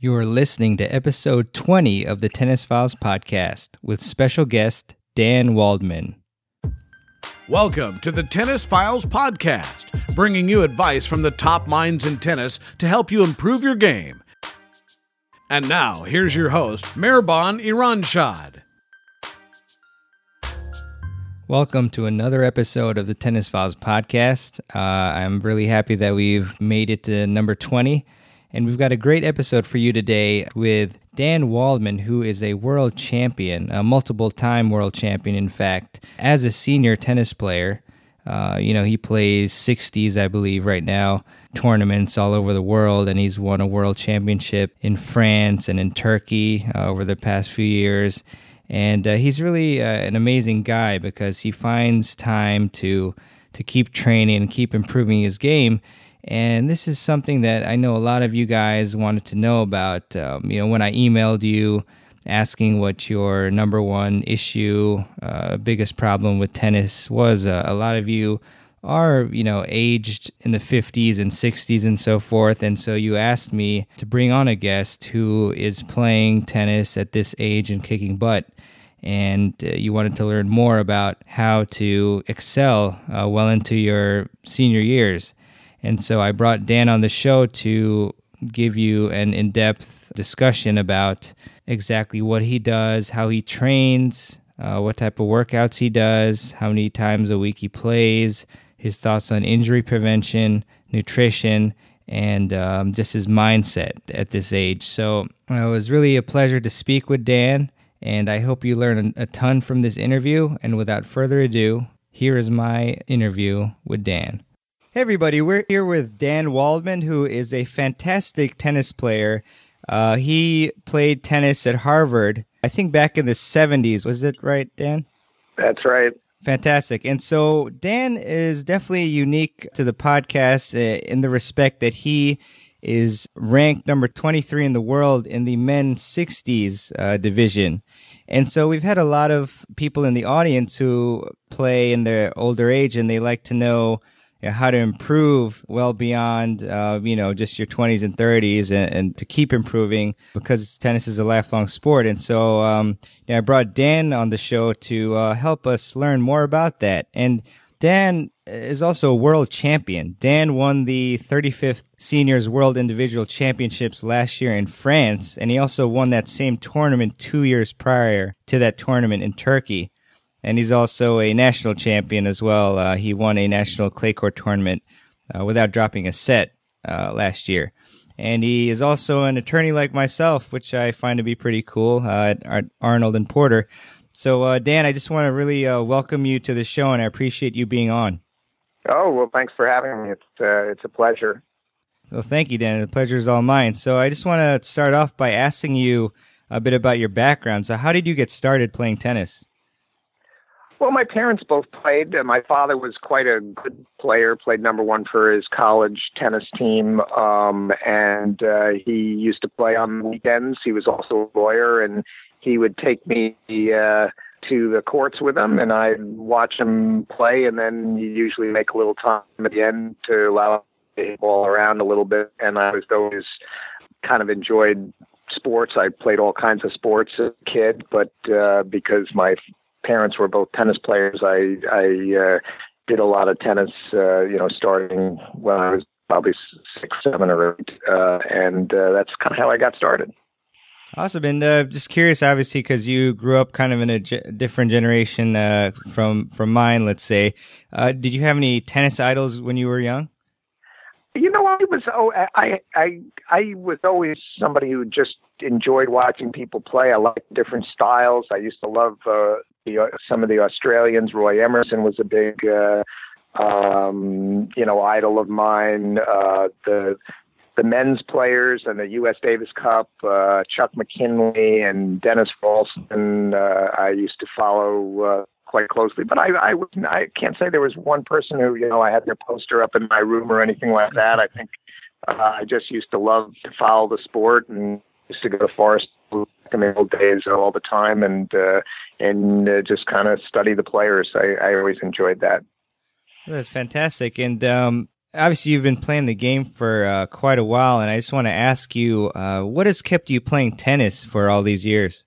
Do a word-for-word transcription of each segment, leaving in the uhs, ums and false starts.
You're listening to episode twenty of the Tennis Files podcast with special guest Dan Waldman. Welcome to the Tennis Files podcast, bringing you advice from the top minds in tennis to help you improve your game. And now, here's your host, Mehrban Iranshad. Welcome to another episode of the Tennis Files podcast. Uh, I'm really happy that we've made it to number twenty. And we've got a great episode for you today with Dan Waldman, who is a world champion, a multiple-time world champion, in fact, as a senior tennis player. Uh, you know, he plays sixties, I believe, right now, tournaments all over the world, and he's won a world championship in France and in Turkey uh, over the past few years. And uh, he's really uh, an amazing guy because he finds time to to keep training and keep improving his game. And this is something that I know a lot of you guys wanted to know about. Um, you know, when I emailed you asking what your number one issue, uh, biggest problem with tennis was, uh, a lot of you are, you know, aged in the fifties and sixties and so forth. And so you asked me to bring on a guest who is playing tennis at this age and kicking butt. And uh, you wanted to learn more about how to excel uh, well into your senior years. And so I brought Dan on the show to give you an in-depth discussion about exactly what he does, how he trains, uh, what type of workouts he does, how many times a week he plays, his thoughts on injury prevention, nutrition, and um, just his mindset at this age. So uh, it was really a pleasure to speak with Dan, and I hope you learn a ton from this interview. And without further ado, here is my interview with Dan. Hey everybody, we're here with Dan Waldman, who is a fantastic tennis player. Uh, he played tennis at Harvard, I think back in the seventies. Was it right, Dan? That's right. Fantastic. And so Dan is definitely unique to the podcast uh, in the respect that he is ranked number twenty-three in the world in the men's sixties uh, division. And so we've had a lot of people in the audience who play in their older age, and they like to know how to improve well beyond, uh, you know, just your twenties and thirties and, and to keep improving because tennis is a lifelong sport. And so um, you know, I brought Dan on the show to uh, help us learn more about that. And Dan is also a world champion. Dan won the thirty-fifth Seniors World Individual Championships last year in France, and he also won that same tournament two years prior to that tournament in Turkey. And he's also a national champion as well. Uh, he won a national clay court tournament uh, without dropping a set uh, last year. And he is also an attorney like myself, which I find to be pretty cool, uh, at Arnold and Porter. So, uh, Dan, I just want to really uh, welcome you to the show, and I appreciate you being on. Oh, well, thanks for having me. It's, uh, it's a pleasure. Well, thank you, Dan. The pleasure is all mine. So I just want to start off by asking you a bit about your background. So how did you get started playing tennis? Well, my parents both played. Uh, my father was quite a good player, played number one for his college tennis team, um, and uh, he used to play on the weekends. He was also a lawyer, and he would take me uh, to the courts with him, and I'd watch him play, and then you usually make a little time at the end to allow the ball around a little bit, and I was always kind of enjoyed sports. I played all kinds of sports as a kid, but uh, because my parents were both tennis players, I I uh, did a lot of tennis, uh, you know, starting when I was probably six, seven, or eight, uh, and uh, that's kind of how I got started. Awesome. And uh, just curious, obviously, because you grew up kind of in a ge- different generation uh, from from mine, let's say. Uh, did you have any tennis idols when you were young? You know, I was oh, I I I was always somebody who just enjoyed watching people play. I liked different styles. I used to love uh, the, some of the Australians. Roy Emerson was a big, uh, um, you know, idol of mine. Uh, the the men's players and the U S Davis Cup, uh, Chuck McKinley and Dennis Ralston. Uh, I used to follow uh, quite closely, but I, I wouldn't, I can't say there was one person who, you know, I had their poster up in my room or anything like that. I think uh, I just used to love to follow the sport and used to go to Forest in the old days all the time and uh, and uh, just kind of study the players. I, I always enjoyed that. That's fantastic. And um, obviously you've been playing the game for uh, quite a while, and I just want to ask you, uh, what has kept you playing tennis for all these years?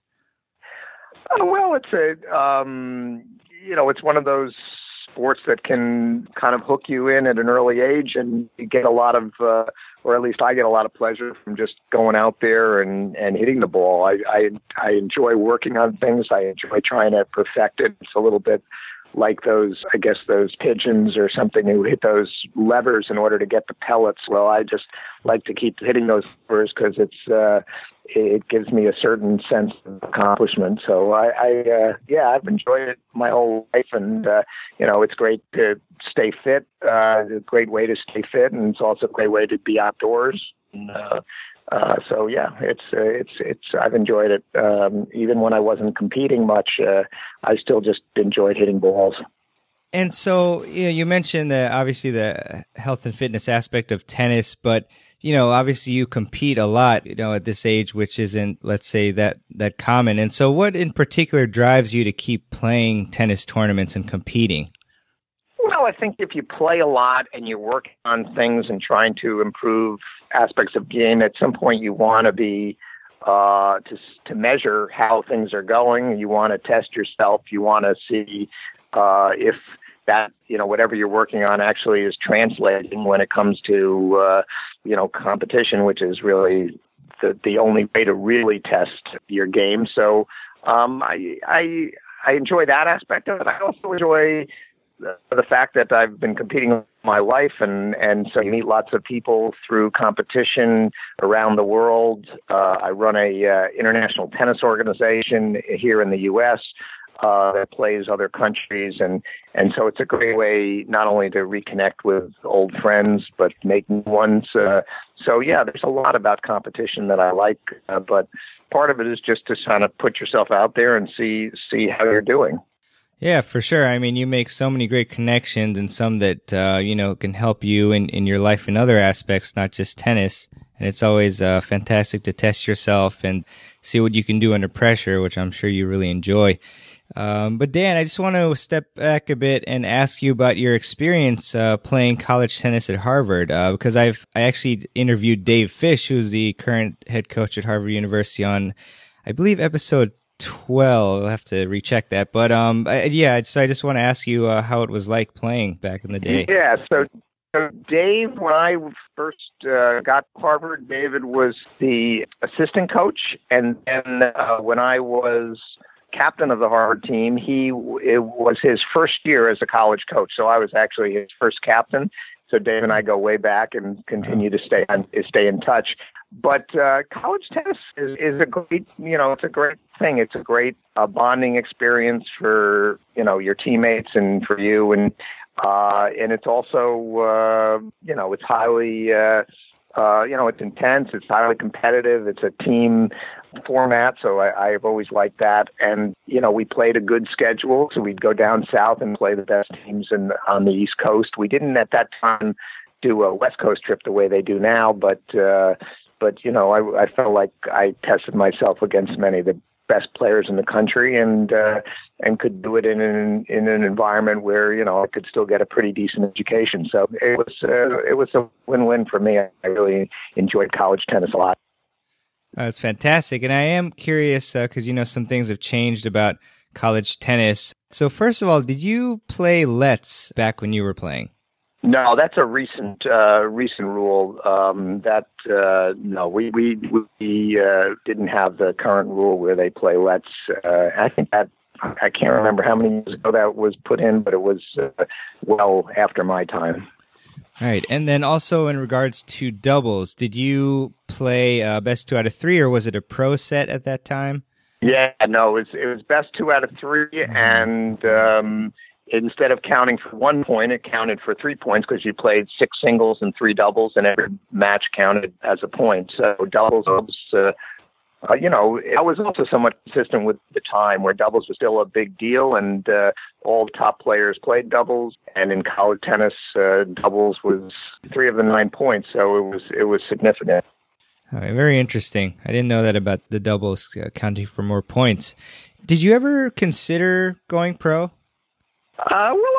Uh, well, it's a, um, you know, it's one of those sports that can kind of hook you in at an early age, and you get a lot of, uh, or at least I get a lot of pleasure from just going out there and, and hitting the ball. I, I, I enjoy working on things. I enjoy trying to perfect it. It's a little bit like those, I guess, those pigeons or something who hit those levers in order to get the pellets. Well, I just like to keep hitting those levers because it's, uh, it gives me a certain sense of accomplishment. So I, I uh, yeah, I've enjoyed it my whole life, and uh, you know, it's great to stay fit. Uh, it's a great way to stay fit, and it's also a great way to be outdoors. And, uh, uh, so yeah, it's uh, it's it's. I've enjoyed it. Um, even when I wasn't competing much, uh, I still just enjoyed hitting balls. And so, you know, you mentioned that obviously the health and fitness aspect of tennis, but you know, obviously you compete a lot, you know, at this age, which isn't, let's say, that that common. And so, what in particular drives you to keep playing tennis tournaments and competing? Well, I think if you play a lot and you're working on things and trying to improve aspects of game, at some point you want to be uh, to to measure how things are going. You want to test yourself. You want to see uh, if that, you know, whatever you're working on actually is translating when it comes to, uh, you know, competition, which is really the, the only way to really test your game. So um, I, I, I enjoy that aspect of it. I also enjoy the, the fact that I've been competing all my life, and, and so you meet lots of people through competition around the world. Uh, I run a uh, international tennis organization here in the U S Uh, that plays other countries, and, and so it's a great way not only to reconnect with old friends, but make new ones. Uh, so yeah, there's a lot about competition that I like, uh, but part of it is just to kind of put yourself out there and see see how you're doing. Yeah, for sure. I mean, you make so many great connections, and some that, uh, you know, can help you in, in your life in other aspects, not just tennis. And it's always uh, fantastic to test yourself and see what you can do under pressure, which I'm sure you really enjoy. Um, but Dan, I just want to step back a bit and ask you about your experience uh, playing college tennis at Harvard, uh, because I've I actually interviewed Dave Fish, who's the current head coach at Harvard University, on, I believe, episode twelve. I'll have to recheck that. But um, I, yeah, so I just want to ask you uh, how it was like playing back in the day. Yeah, so, so Dave, when I first uh, got to Harvard, David was the assistant coach, and then uh, when I was captain of the Harvard team, he it was his first year as a college coach. So I was actually his first captain. So Dave and I go way back and continue to stay on, stay in touch. But uh, college tennis is, is a great, you know, it's a great thing. It's a great uh, bonding experience for, you know, your teammates and for you. And uh, and it's also, uh, you know, it's highly, uh, uh, you know, it's intense. It's highly competitive. It's a team format, so I, I've always liked that. And, you know, we played a good schedule, so we'd go down south and play the best teams in, on the East Coast. We didn't at that time do a West Coast trip the way they do now, but, uh, but you know, I, I felt like I tested myself against many of the best players in the country, and uh, and could do it in an in an environment where, you know, I could still get a pretty decent education. So it was uh, it was a win-win for me. I really enjoyed college tennis a lot. That's fantastic. And I am curious, because, uh, you know, some things have changed about college tennis. So first of all, did you play Let's back when you were playing? No, that's a recent uh, recent rule. Um, that uh, no, we we we uh, didn't have the current rule where they play Let's. Uh, I think that I can't remember how many years ago that was put in, but it was uh, well after my time. All right. And then also in regards to doubles, did you play uh, best two out of three, or was it a pro set at that time? Yeah, no, it was, it was best two out of three. And um, instead of counting for one point, it counted for three points because you played six singles and three doubles, and every match counted as a point. So doubles was, uh, uh, you know, I was also somewhat consistent with the time where doubles was still a big deal, and uh, all the top players played doubles. And in college tennis, uh, doubles was three of the nine points, so it was it was significant. All right, very interesting. I didn't know that about the doubles uh, counting for more points. Did you ever consider going pro? Uh, well,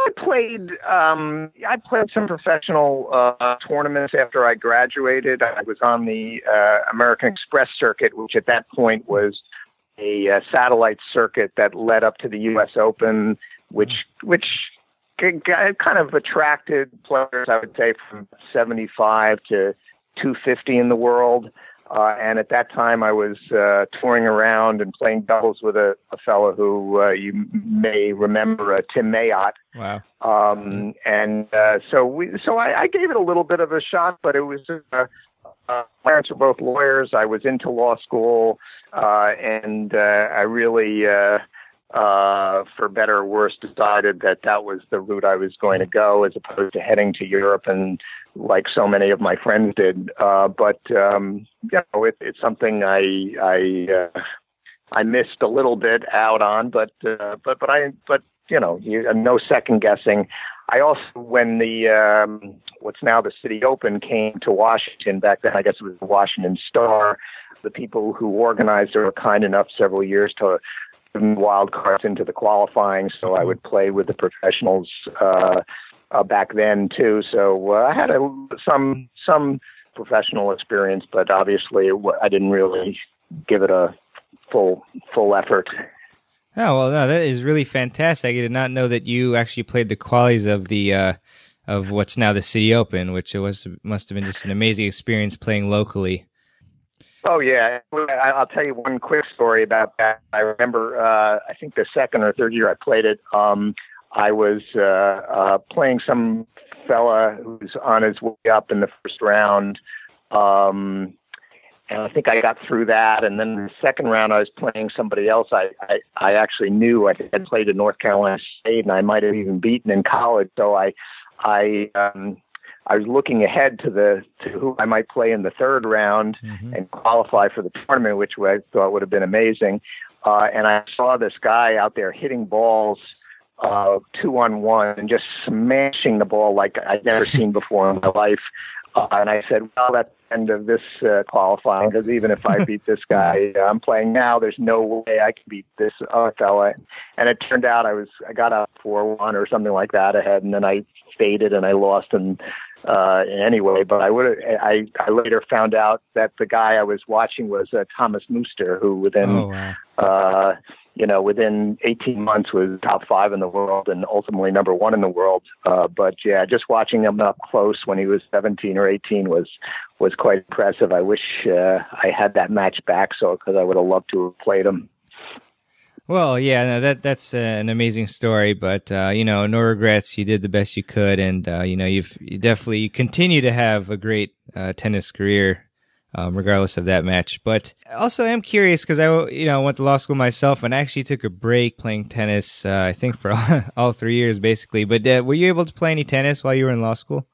I played. Um, I played some professional uh, tournaments after I graduated. I was on the uh, American Express circuit, which at that point was a uh, satellite circuit that led up to the U S Open, which which kind of attracted players, I would say, from seventy-five to two fifty in the world. Uh, and at that time, I was uh, touring around and playing doubles with a, a fellow who uh, you may remember, uh, Tim Mayotte. Wow. Um, and uh, so we, so I, I gave it a little bit of a shot, but it was. Uh, uh, parents were both lawyers. I was into law school, uh, and uh, I really, uh, uh, for better or worse, decided that that was the route I was going to go, as opposed to heading to Europe and like so many of my friends did. Uh, but um, you know, it, it's something I I uh, I missed a little bit out on, but uh, but but I but you know, you, no second guessing. I also, when the um, what's now the City Open came to Washington, back then I guess it was the Washington Star, the people who organized it were kind enough several years to give me wild cards into the qualifying, so I would play with the professionals uh, uh, back then too. So uh, I had a, some some professional experience, but obviously I didn't really give it a full full effort. Oh, well, no, that is really fantastic. I did not know that you actually played the qualies of the uh, of what's now the City Open, which it was must have been just an amazing experience playing locally. Oh, yeah. I'll tell you one quick story about that. I remember, uh, I think the second or third year I played it, um, I was uh, uh, playing some fella who's on his way up in the first round. Um And I think I got through that. And then the second round, I was playing somebody else I, I, I actually knew. I had played at North Carolina State, and I might have even beaten in college. So I I, um, I was looking ahead to the to who I might play in the third round mm-hmm. and qualify for the tournament, which I thought would have been amazing. Uh, and I saw this guy out there hitting balls uh, two on one and just smashing the ball like I'd never seen before in my life. Uh, and I said, well, that's the end of this uh, qualifying, because even if I beat this guy I'm playing now, there's no way I can beat this other fella. And it turned out I was I got up four one or something like that ahead, and then I faded and I lost and uh, anyway. But I would I, I later found out that the guy I was watching was uh, Thomas Muster, who within oh, wow. uh, you know, within eighteen months was top five in the world and ultimately number one in the world. Uh, but yeah, just watching him up close when he was seventeen or eighteen was, was quite impressive. I wish uh, I had that match back, so because I would have loved to have played him. Well, yeah, no, that that's uh, an amazing story, but uh, you know, no regrets. You did the best you could, and uh, you know, you've you definitely you continue to have a great uh, tennis career. Um, regardless of that match. But also I'm curious because I, you know, went to law school myself and actually took a break playing tennis, uh, I think for all, all three years basically. But uh, were you able to play any tennis while you were in law school?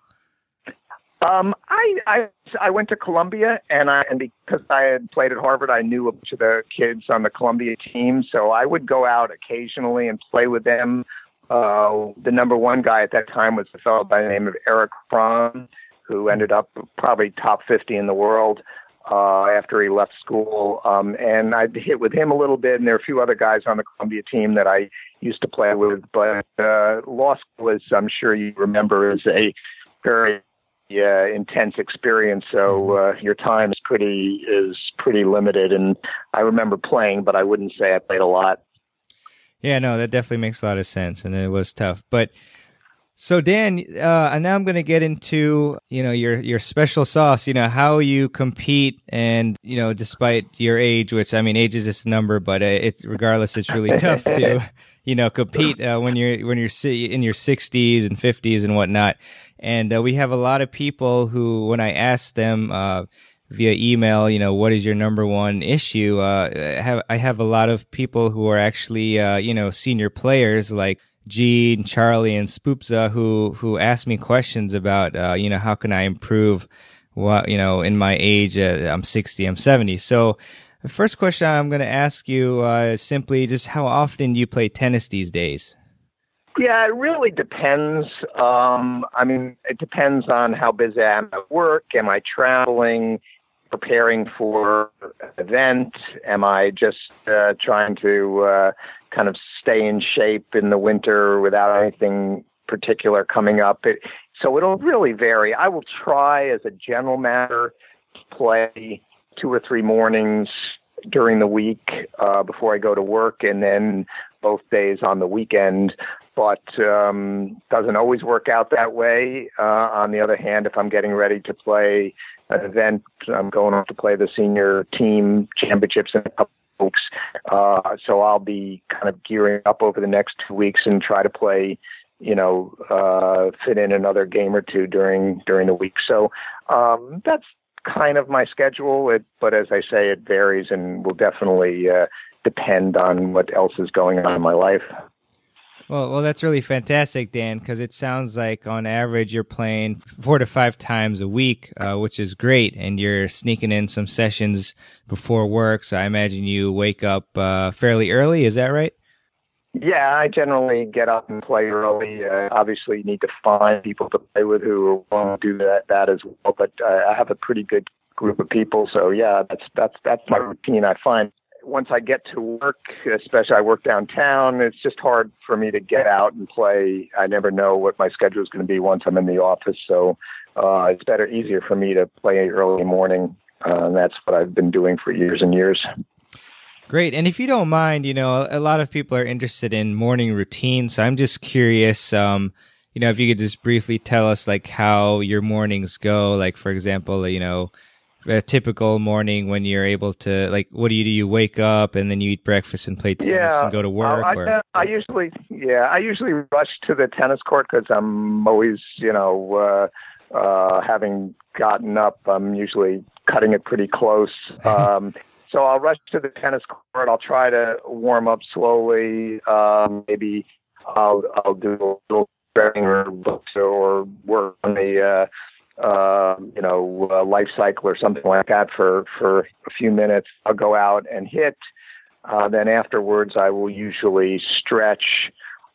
Um, I, I, I went to Columbia, and I, and because I had played at Harvard, I knew a bunch of the kids on the Columbia team. So I would go out occasionally and play with them. Uh, the number one guy at that time was a fellow by the name of Eric Fromm, who ended up probably top fifty in the world uh, after he left school. Um, and I'd hit with him a little bit, and there are a few other guys on the Columbia team that I used to play with. But uh, law school, as I'm sure you remember, is a very uh, intense experience. So uh, your time is pretty is pretty limited. And I remember playing, but I wouldn't say I played a lot. Yeah, no, that definitely makes a lot of sense, and it was tough. But so Dan, uh, and now I'm going to get into, you know, your, your special sauce, you know, how you compete and, you know, despite your age, which I mean, age is just a number, but uh, it's regardless, it's really tough to, you know, compete uh, when you're, when you're in your sixties and fifties and whatnot. And uh, we have a lot of people who, when I ask them, uh, via email, you know, what is your number one issue? Uh, I have, I have a lot of people who are actually, uh, you know, senior players like Gene, Charlie, and Spoopza, who who asked me questions about, uh, you know, how can I improve? What, you know, in my age, uh, I'm sixty, I'm seventy. So, the first question I'm going to ask you uh, is simply just how often do you play tennis these days? Yeah, it really depends. Um, I mean, it depends on how busy I am at work. Am I traveling, preparing for an event? Am I just uh, trying to uh, kind of stay in shape in the winter without anything particular coming up. It, so it'll really vary. I will try, as a general matter, to play two or three mornings during the week uh, before I go to work, and then both days on the weekend. But um, doesn't always work out that way. Uh, on the other hand, if I'm getting ready to play an event, I'm going off to play the senior team championships in a couple of weeks. Uh, so I'll be kind of gearing up over the next two weeks and try to play, you know, uh, fit in another game or two during during the week. So um, that's kind of my schedule. It, but as I say, it varies and will definitely uh, depend on what else is going on in my life. Well, well, that's really fantastic, Dan, because it sounds like on average you're playing four to five times a week, uh, which is great, and you're sneaking in some sessions before work. So I imagine you wake up uh, fairly early. Is that right? Yeah, I generally get up and play early. Uh, obviously, you need to find people to play with who want to do that, that as well. But uh, I have a pretty good group of people, so yeah, that's that's that's my routine. I find once I get to work, especially I work downtown, it's just hard for me to get out and play. I never know what my schedule is going to be once I'm in the office, so uh, it's better, easier for me to play early morning, uh, and that's what I've been doing for years and years. Great. And if you don't mind, you know, a lot of people are interested in morning routines. So I'm just curious, um, you know, if you could just briefly tell us like how your mornings go. Like, for example, you know, a typical morning when you're able to, like, what do you do? You wake up and then you eat breakfast and play tennis yeah, and go to work? I, or? I, I usually, yeah, I usually rush to the tennis court because I'm always, you know, uh, uh, having gotten up, I'm usually cutting it pretty close. Um, so I'll rush to the tennis court. I'll try to warm up slowly. Um, maybe I'll, I'll do a little stretching or books or work on the, uh, Uh, you know, uh, life cycle or something like that for, for a few minutes. I'll go out and hit. Uh, then afterwards, I will usually stretch,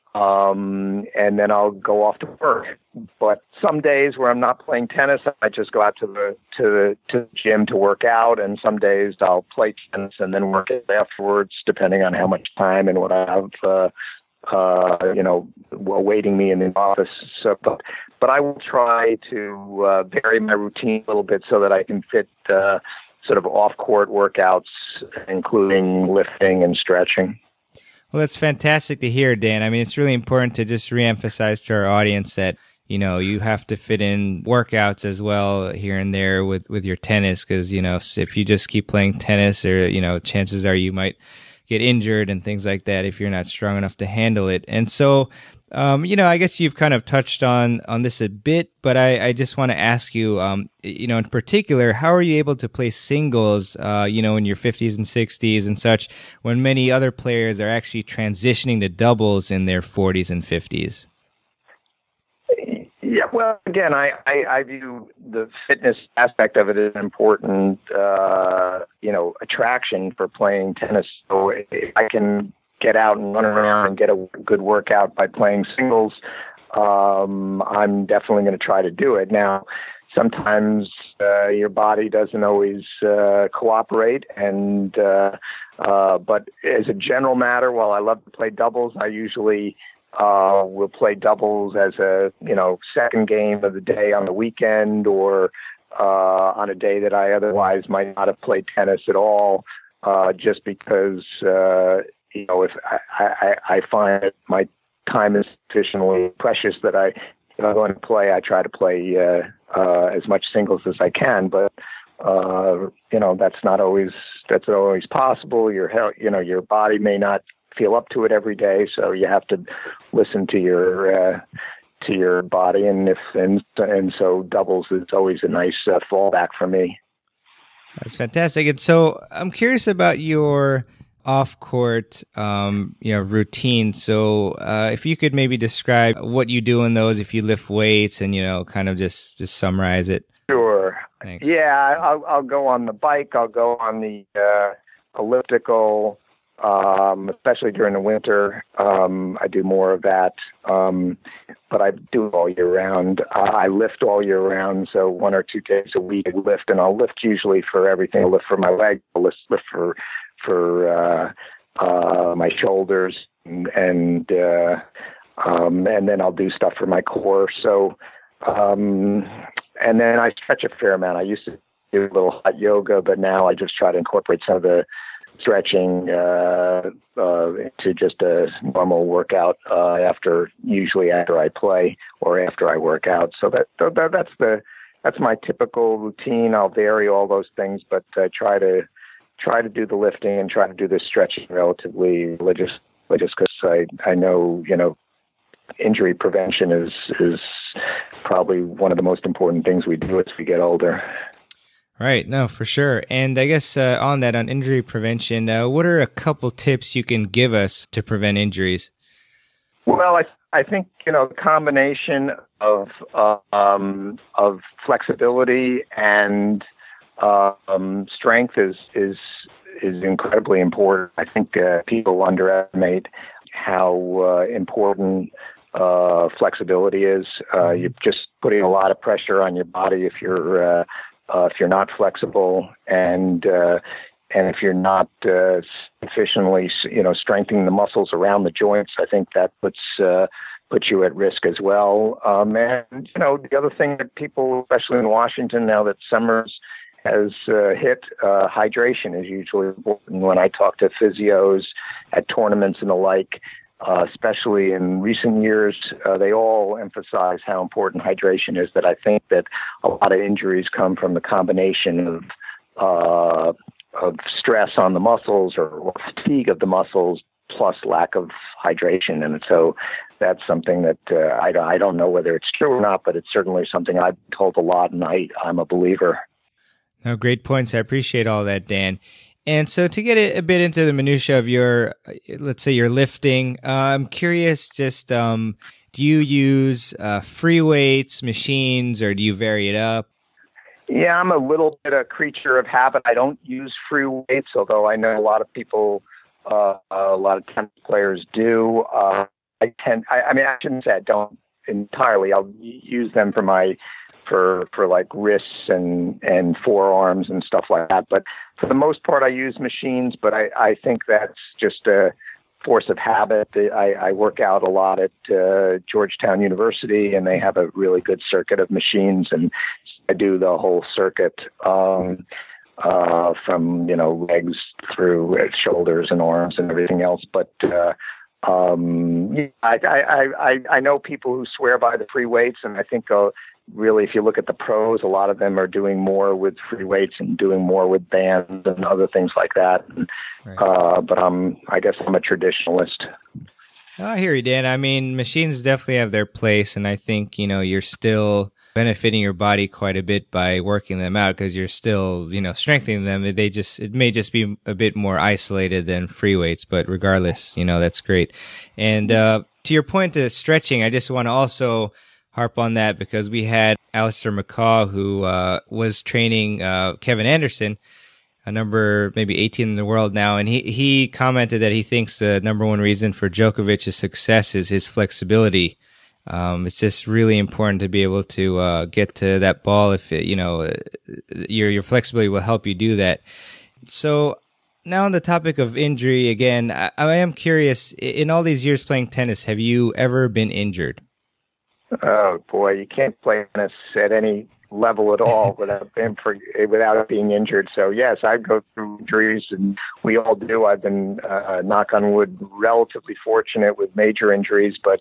um, and then I'll go off to work. But some days where I'm not playing tennis, I just go out to the to the to the gym to work out. And some days I'll play tennis and then work out afterwards, depending on how much time and what I have. Uh, uh, you know, awaiting me in the office. So, but, but I will try to uh, vary my routine a little bit so that I can fit uh, sort of off-court workouts, including lifting and stretching. Well, that's fantastic to hear, Dan. I mean, it's really important to just reemphasize to our audience that, you know, you have to fit in workouts as well here and there with, with your tennis, because, you know, if you just keep playing tennis, or, you know, chances are you might get injured and things like that if you're not strong enough to handle it. And so, um, you know, I guess you've kind of touched on, on this a bit, but I, I just want to ask you, um, you know, in particular, how are you able to play singles, uh, you know, in your fifties and sixties and such, when many other players are actually transitioning to doubles in their forties and fifties? Yeah, well, again, I, I, I view the fitness aspect of it as an important, uh, you know, attraction for playing tennis. So if I can get out and run around and get a good workout by playing singles, um, I'm definitely going to try to do it. Now, sometimes uh, your body doesn't always uh, cooperate, and uh, uh, but as a general matter, while I love to play doubles, I usually Uh, we'll play doubles as a, you know, second game of the day on the weekend, or uh, on a day that I otherwise might not have played tennis at all, uh, just because, uh, you know, if I, I, I find that my time is sufficiently precious that I, if I'm going to play, I try to play uh, uh, as much singles as I can. But, uh, you know, that's not always, that's not always possible. Your health, you know, your body may not feel up to it every day, so you have to listen to your uh, to your body, and if and and so doubles is always a nice uh, fallback for me. That's fantastic. And so I'm curious about your off-court, um, you know, routine. So uh, if you could maybe describe what you do in those, if you lift weights, and you know, kind of just just summarize it. Sure. Thanks. Yeah, I'll, I'll go on the bike. I'll go on the uh, elliptical. Um, especially during the winter, um, I do more of that, um, but I do it all year round. Uh, I lift all year round, so one or two days a week I lift, and I'll lift usually for everything. I'll lift for my leg, I'll lift, lift for for uh, uh, my shoulders, and, and uh, um, and then I'll do stuff for my core. So, um, and then I stretch a fair amount. I used to do a little hot yoga, but now I just try to incorporate some of the stretching uh, uh, into just a normal workout uh, after, usually after I play or after I work out. So that, that that's the that's my typical routine. I'll vary all those things, but uh, try to try to do the lifting and try to do the stretching relatively religious, religious because I I know you know injury prevention is is probably one of the most important things we do as we get older. Right. No, for sure. And I guess uh, on that, on injury prevention, uh, what are a couple tips you can give us to prevent injuries? Well, I I think, you know, the combination of uh, um, of flexibility and uh, um, strength is is is incredibly important. I think uh, people underestimate how uh, important uh, flexibility is. Uh, you're just putting a lot of pressure on your body if you're uh, Uh, if you're not flexible and uh, and if you're not uh, sufficiently, you know, strengthening the muscles around the joints, I think that puts uh, puts you at risk as well. Um, and you know, the other thing that people, especially in Washington, now that summer's has uh, hit, uh, hydration is usually important. When I talk to physios at tournaments and the like, uh, especially in recent years, uh, they all emphasize how important hydration is. That I think that a lot of injuries come from the combination of uh, of stress on the muscles or, or fatigue of the muscles plus lack of hydration. And so that's something that uh, I, I don't know whether it's true or not, but it's certainly something I've told a lot, and I, I'm a believer. No, great points. I appreciate all that, Dan. And so to get a bit into the minutia of your, let's say your lifting, uh, I'm curious, just um, do you use uh, free weights, machines, or do you vary it up? Yeah, I'm a little bit a creature of habit. I don't use free weights, although I know a lot of people, uh, a lot of tennis players do. Uh, I tend, I, I mean, I shouldn't say I don't entirely. I'll use them for my for for like wrists and and forearms and stuff like that. But for the most part, I use machines. But I, I think that's just a force of habit. I, I work out a lot at uh, Georgetown University, and they have a really good circuit of machines, and I do the whole circuit um, uh, from you know legs through shoulders and arms and everything else. But uh, um, yeah, I, I I I know people who swear by the free weights, and I think. Uh, Really, if you look at the pros, a lot of them are doing more with free weights and doing more with bands and other things like that. And, right. uh, but I'm, I guess I'm a traditionalist. I hear you, Dan. I mean, machines definitely have their place, and I think, you know, you're still benefiting your body quite a bit by working them out because you're still, you know, strengthening them. They just, it may just be a bit more isolated than free weights, but regardless, you know, that's great. And uh, to your point of stretching, I just want to also harp on that because we had Alistair McCaw, who uh, was training uh, Kevin Anderson, a number maybe eighteen in the world now, and he, he commented that he thinks the number one reason for Djokovic's success is his flexibility. Um, it's just really important to be able to uh, get to that ball. If it, you know your your flexibility will help you do that. So now on the topic of injury again, I, I am curious. In all these years playing tennis, have you ever been injured? Oh boy, you can't play tennis at any level at all without being for, without being injured. So yes, I go through injuries, and we all do. I've been, uh, knock on wood, relatively fortunate with major injuries, but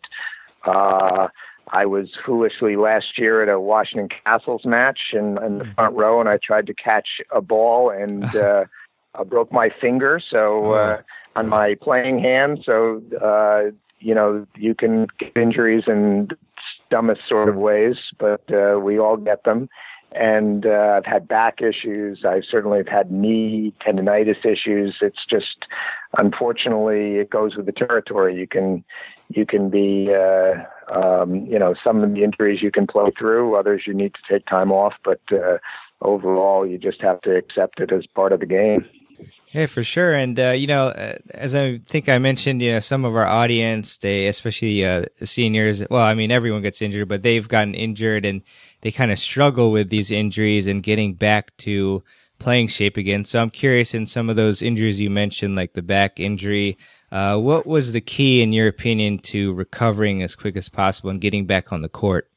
uh, I was foolishly last year at a Washington Castles match in, in the front row, and I tried to catch a ball and uh, I broke my finger. So uh, on my playing hand, so uh, you know you can get injuries and dumbest sort of ways, but uh, we all get them. And uh, I've had back issues. I certainly have had knee tendonitis issues. It's just, unfortunately, it goes with the territory. You can, you can be, uh, um, you know, some of the injuries you can play through. Others you need to take time off. But uh, overall, you just have to accept it as part of the game. Yeah, for sure. And, uh, you know, as I think I mentioned, you know, some of our audience, they, especially uh, seniors, well, I mean, everyone gets injured, but they've gotten injured and they kind of struggle with these injuries and getting back to playing shape again. So I'm curious, in some of those injuries you mentioned, like the back injury, uh, what was the key, in your opinion, to recovering as quick as possible and getting back on the court?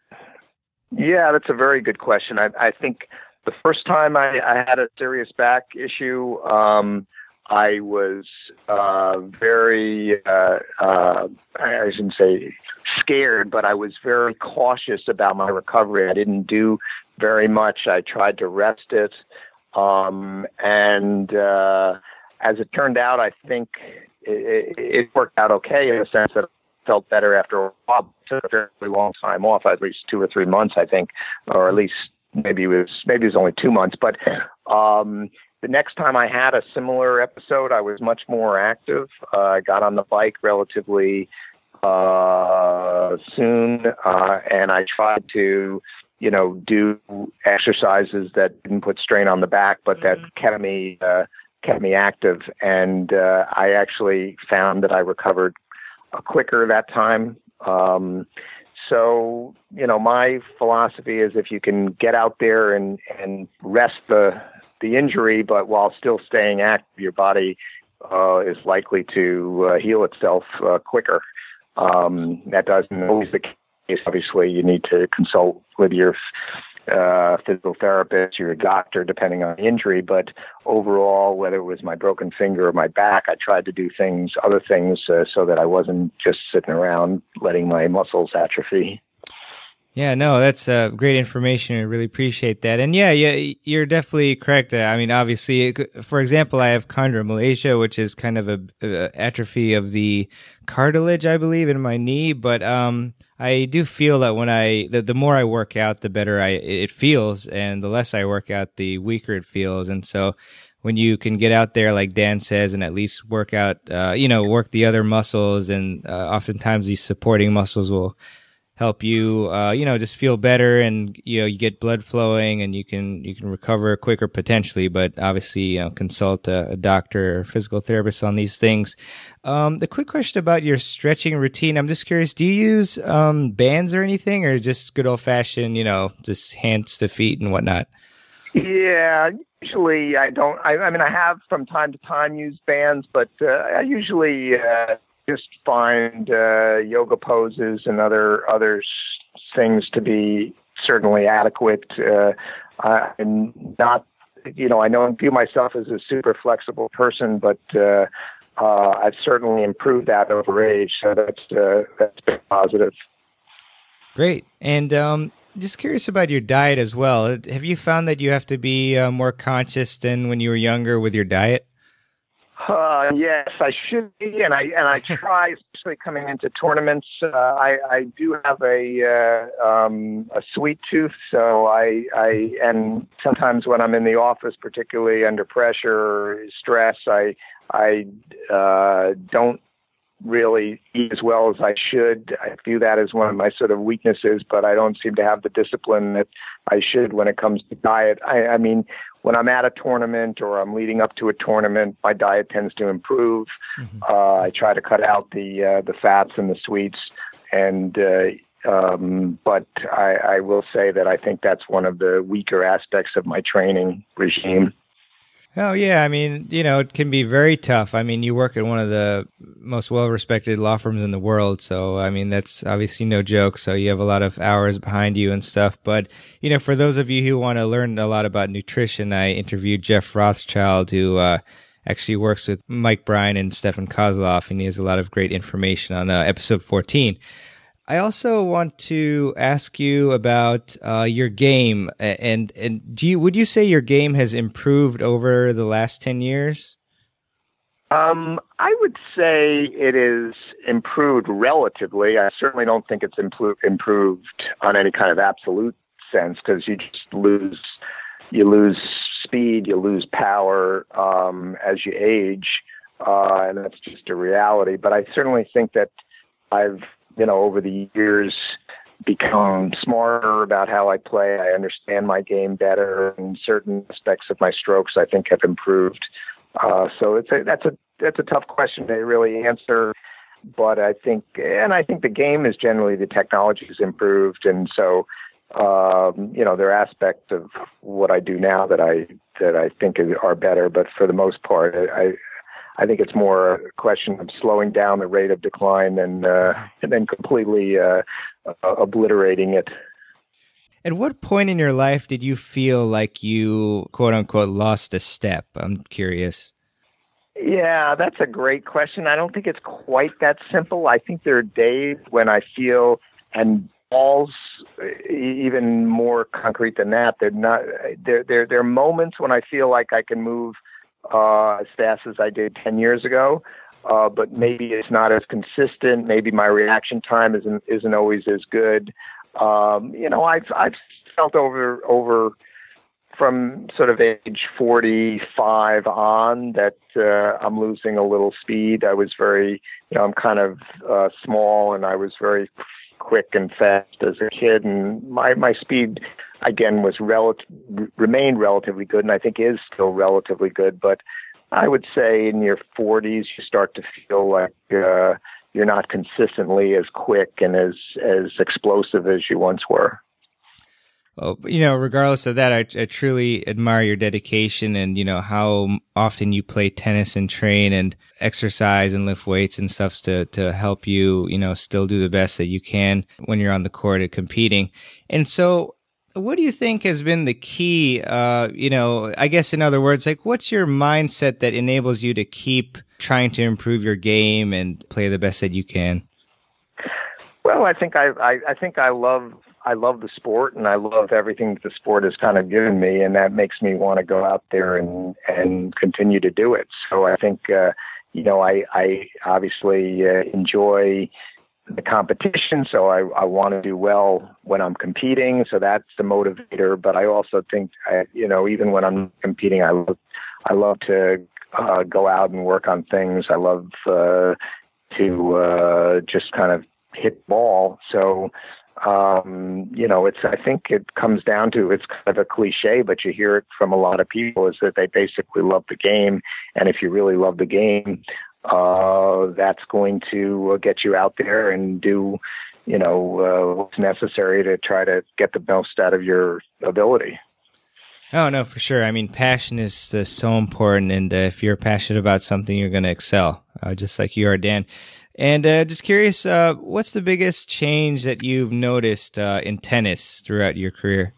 Yeah, that's a very good question. I, I think the first time I, I had a serious back issue, um, I was uh, very, uh, uh, I shouldn't say scared, but I was very cautious about my recovery. I didn't do very much. I tried to rest it. Um, and uh, as it turned out, I think it, it worked out okay in the sense that I felt better after a while. It took a fairly long time off, at least two or three months, I think, or at least maybe it was, maybe it was only two months. But um, the next time I had a similar episode, I was much more active. Uh, I got on the bike relatively uh, soon, uh, and I tried to, you know, do exercises that didn't put strain on the back, but that kept me uh, kept me active. And uh, I actually found that I recovered uh, quicker that time. Um, so, you know, my philosophy is if you can get out there and, and rest the the injury, but while still staying active, your body uh, is likely to uh, heal itself uh, quicker. Um, that doesn't always the case. Obviously, you need to consult with your uh, physical therapist, your doctor, depending on the injury. But overall, whether it was my broken finger or my back, I tried to do things, other things, uh, so that I wasn't just sitting around letting my muscles atrophy. Yeah, no, that's uh, great information. I really appreciate that. And yeah, yeah, you're definitely correct. I mean, obviously, for example, I have chondromalacia, which is kind of a, a atrophy of the cartilage, I believe, in my knee. But um, I do feel that when I, the, the more I work out, the better I it feels, and the less I work out, the weaker it feels. And so, when you can get out there, like Dan says, and at least work out, uh, you know, work the other muscles, and uh, oftentimes these supporting muscles will help you, uh, you know, just feel better, and, you know, you get blood flowing, and you can, you can recover quicker potentially, but obviously, you know, consult a, a doctor or physical therapist on these things. Um, the quick question about your stretching routine, I'm just curious, do you use, um, bands or anything, or just good old fashioned, you know, just hands to feet and whatnot? Yeah, usually I don't, I, I mean, I have from time to time used bands, but, uh, I usually, uh, just find uh, yoga poses and other other things to be certainly adequate. Uh, I'm not, you know, I don't view myself as a super flexible person, but uh, uh, I've certainly improved that over age. So that's uh, that's been positive. Great. And um, just curious about your diet as well. Have you found that you have to be uh, more conscious than when you were younger with your diet? Uh, yes, I should be, and I and I try, especially coming into tournaments. Uh, I I do have a uh, um, a sweet tooth, so I I and sometimes when I'm in the office, particularly under pressure or stress, I I uh, don't really eat as well as I should. I view that as one of my sort of weaknesses, but I don't seem to have the discipline that I should when it comes to diet. I, I mean, when I'm at a tournament or I'm leading up to a tournament, my diet tends to improve. Mm-hmm. Uh, I try to cut out the uh, the fats and the sweets, and uh, um, but I, I will say that I think that's one of the weaker aspects of my training regime. Oh, yeah. I mean, you know, it can be very tough. I mean, you work at one of the most well-respected law firms in the world. So, I mean, that's obviously no joke. So you have a lot of hours behind you and stuff. But, you know, for those of you who want to learn a lot about nutrition, I interviewed Jeff Rothschild, who uh, actually works with Mike Bryan and Stefan Kozlov, and he has a lot of great information on uh, episode fourteen. I also want to ask you about uh, your game, and and do you would you say your game has improved over the last ten years? Um, I would say it is improved relatively. I certainly don't think it's impl- improved on any kind of absolute sense, because you just lose you lose speed, you lose power um, as you age, uh, and that's just a reality. But I certainly think that I've you know, over the years, become smarter about how I play. I understand my game better, and certain aspects of my strokes I think have improved. Uh, so it's a, that's a that's a tough question to really answer. But I think, and I think the game is generally, the technology has improved, and so um, you know, there are aspects of what I do now that I that I think are better. But for the most part, I I think it's more a question of slowing down the rate of decline than uh, and then completely uh, uh, obliterating it. At what point in your life did you feel like you, quote unquote, lost a step? I'm curious. Yeah, that's a great question. I don't think it's quite that simple. I think there are days when I feel, and balls even more concrete than that. They're not. There, there, there are moments when I feel like I can move uh, as fast as I did ten years ago, uh, but maybe it's not as consistent. Maybe my reaction time isn't isn't always as good. Um, you know, I've I've felt over over from sort of age forty-five on that uh, I'm losing a little speed. I was very, you know, I'm kind of uh, small, and I was very quick and fast as a kid, and my my speed again was relative remained relatively good, and I think is still relatively good. But I would say in your forties, you start to feel like uh, you're not consistently as quick and as as explosive as you once were. Well, you know, regardless of that, I, I truly admire your dedication and, you know, how often you play tennis and train and exercise and lift weights and stuff to, to help you, you know, still do the best that you can when you're on the court and competing. And so what do you think has been the key, uh, you know, I guess in other words, like what's your mindset that enables you to keep trying to improve your game and play the best that you can? Well, I think I, I, I think I love, I love the sport, and I love everything that the sport has kind of given me, and that makes me want to go out there and, and continue to do it. So I think, uh, you know, I, I obviously uh, enjoy the competition, so I, I want to do well when I'm competing, so that's the motivator. But I also think, I, you know, even when I'm competing, I love, I love to uh, go out and work on things. I love uh, to uh, just kind of hit ball. So, um, you know, it's, I think it comes down to, it's kind of a cliche, but you hear it from a lot of people, is that they basically love the game. And if you really love the game, uh, that's going to get you out there and do, you know, uh, what's necessary to try to get the most out of your ability. Oh, no, for sure. I mean, passion is uh, so important. And uh, if you're passionate about something, you're going to excel, uh, just like you are, Dan. And uh, just curious, uh, what's the biggest change that you've noticed uh, in tennis throughout your career?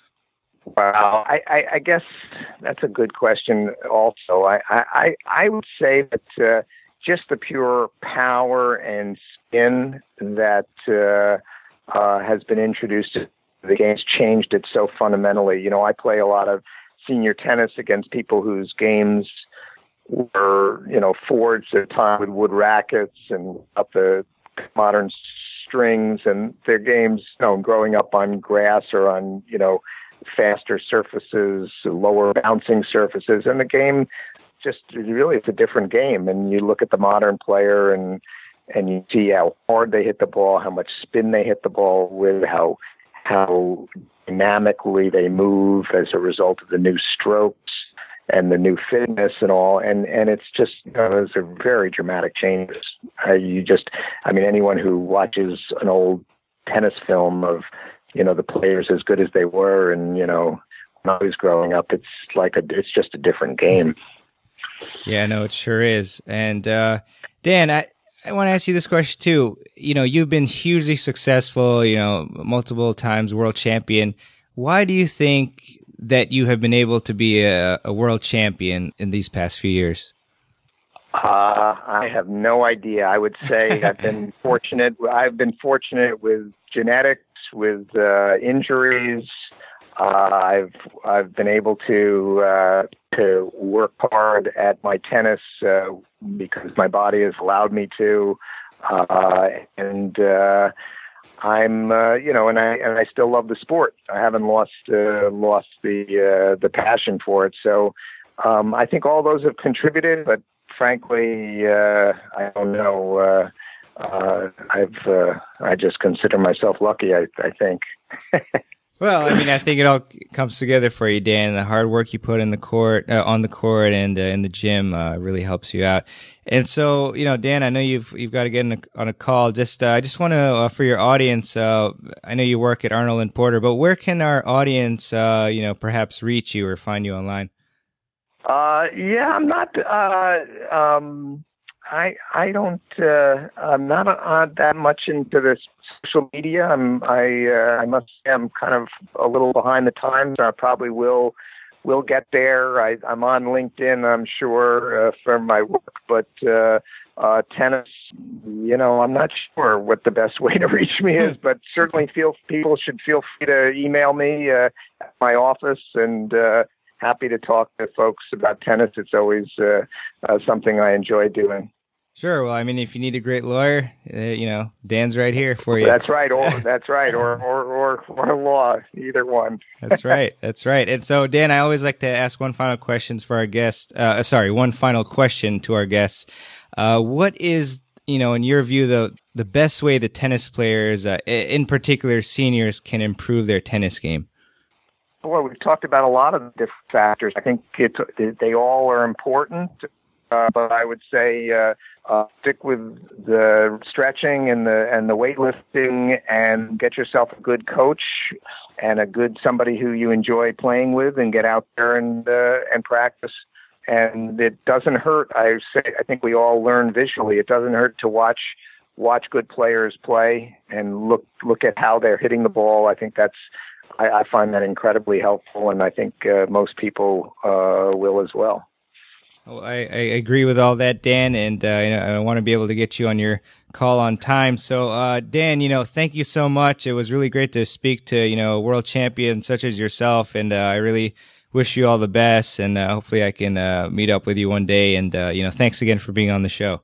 Wow, I, I, I guess that's a good question also. I, I, I would say that uh, just the pure power and spin that uh, uh, has been introduced to the game's changed it so fundamentally. You know, I play a lot of senior tennis against people whose games were, you know, forged at a time with wood rackets and up the modern strings, and their games, you know, growing up on grass or on, you know, faster surfaces, lower bouncing surfaces, and the game just really, it's a different game. And you look at the modern player and and you see how hard they hit the ball, how much spin they hit the ball with, how how dynamically they move as a result of the new strokes and the new fitness and all, and and it's just, you know, those are very dramatic changes. Uh, you just, I mean, anyone who watches an old tennis film of, you know, the players as good as they were, and, you know, when I was growing up, it's like a, it's just a different game. Yeah, no, it sure is. And uh, Dan, I. I want to ask you this question too. You know, you've been hugely successful, you know, multiple times world champion. Why do you think that you have been able to be a, a world champion in these past few years? Uh, I have no idea. I would say I've been fortunate. I've been fortunate with genetics, with uh, injuries. Uh, I've I've been able to uh, to work hard at my tennis uh, because my body has allowed me to, uh, and uh, I'm uh, you know, and I and I still love the sport. I haven't lost uh, lost the uh, the passion for it. So um, I think all those have contributed, but frankly, uh, I don't know. Uh, uh, I've uh, I just consider myself lucky. I, I think. Well, I mean, I think it all comes together for you, Dan. The hard work you put in the court, uh, on the court, and uh, in the gym uh, really helps you out. And so, you know, Dan, I know you've you've got to get in a, on a call. Just, uh, I just want to, uh, for your audience, uh, I know you work at Arnold and Porter, but where can our audience, uh, you know, perhaps reach you or find you online? Uh, yeah, I'm not. Uh, um, I I don't. Uh, I'm not uh, that much into the social media. I'm. I. Uh, I must say I'm kind of a little behind the times. I probably will. Will get there. I, I'm on LinkedIn. I'm sure uh, for my work, but uh, uh, tennis. You know, I'm not sure what the best way to reach me is, but certainly feel people should feel free to email me uh, at my office and. Uh, Happy to talk to folks about tennis. It's always uh, uh, something I enjoy doing. Sure. Well, I mean, if you need a great lawyer, uh, you know, Dan's right here for you. That's right. Or that's right. Or or or, or law, either one. That's right. That's right. And so, Dan, I always like to ask one final questions for our guests. Uh, sorry, one final question to our guests. Uh, what is, you know, in your view, the the best way the tennis players, uh, in particular seniors, can improve their tennis game? Well, we've talked about a lot of different factors. I think it's, they all are important, uh, but I would say uh, uh, stick with the stretching and the and the weightlifting, and get yourself a good coach and a good somebody who you enjoy playing with, and get out there and uh, and practice. And it doesn't hurt. I say I think we all learn visually. It doesn't hurt to watch watch good players play and look look at how they're hitting the ball. I think that's I, I find that incredibly helpful, and I think uh, most people uh, will as well. Well, I, I agree with all that, Dan, and uh, you know, I want to be able to get you on your call on time. So, uh, Dan, you know, thank you so much. It was really great to speak to, you know, a world champion such as yourself, and uh, I really wish you all the best, and uh, hopefully I can uh, meet up with you one day. And, uh, you know, thanks again for being on the show.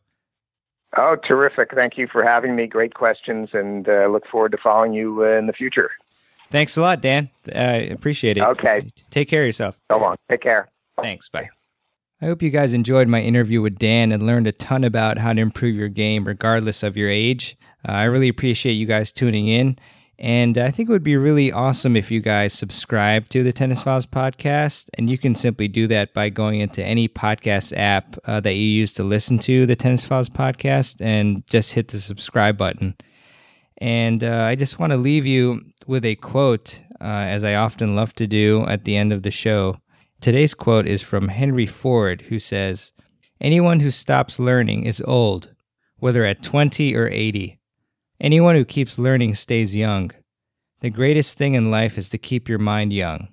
Oh, terrific. Thank you for having me. Great questions, and uh, look forward to following you uh, in the future. Thanks a lot, Dan. I uh, appreciate it. Okay. Take care of yourself. So long. Take care. Thanks. Bye. I hope you guys enjoyed my interview with Dan and learned a ton about how to improve your game regardless of your age. Uh, I really appreciate you guys tuning in. And I think it would be really awesome if you guys subscribe to the Tennis Files podcast. And you can simply do that by going into any podcast app uh, that you use to listen to the Tennis Files podcast and just hit the subscribe button. And uh, I just want to leave you with a quote, uh, as I often love to do at the end of the show. Today's quote is from Henry Ford, who says, "Anyone who stops learning is old, whether at twenty or eighty. Anyone who keeps learning stays young. The greatest thing in life is to keep your mind young."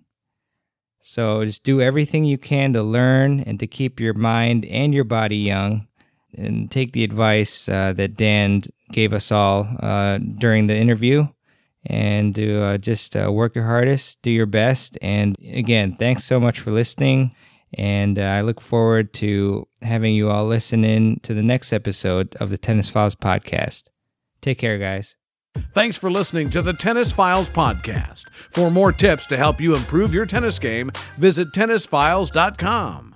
So just do everything you can to learn and to keep your mind and your body young, and take the advice uh, that Dan gave us all uh, during the interview, and to uh, just uh, work your hardest, do your best. And again, thanks so much for listening, and uh, I look forward to having you all listen in to the next episode of the Tennis Files podcast. Take care, guys. Thanks for listening to the Tennis Files podcast. For more tips to help you improve your tennis game, visit tennis files dot com.